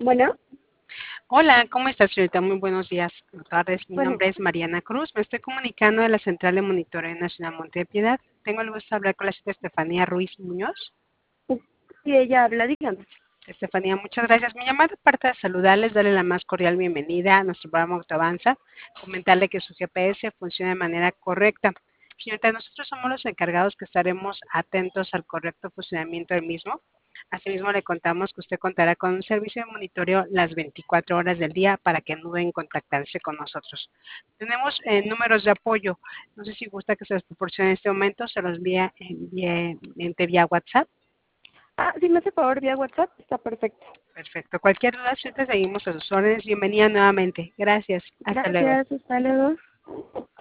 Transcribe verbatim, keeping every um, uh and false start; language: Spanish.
Bueno, Hola, ¿cómo estás, señorita? Muy buenos días, tardes. Mi bueno, nombre es Mariana Cruz. Me estoy comunicando de la Central de Monitoreo Nacional Monte de Piedad. Tengo el gusto de hablar con la señorita Estefanía Ruiz Muñoz. si ella habla, dígame. Estefanía, muchas gracias. Mi llamada aparte de saludarles, darle la más cordial bienvenida a nuestro programa Autoavanza, comentarle que su G P S funciona de manera correcta. Señorita, nosotros somos los encargados que estaremos atentos al correcto funcionamiento del mismo. Asimismo, le contamos que usted contará con un servicio de monitoreo las veinticuatro horas del día para que no duden en contactarse con nosotros. Tenemos eh, números de apoyo. No sé si gusta que se los proporcione en este momento, se los envíe, envíe, envíe vía WhatsApp. Ah, si me hace favor vía WhatsApp, está perfecto. Perfecto. Cualquier duda, siempre seguimos a sus órdenes. Bienvenida nuevamente. Gracias. Hasta luego. Gracias, hasta luego.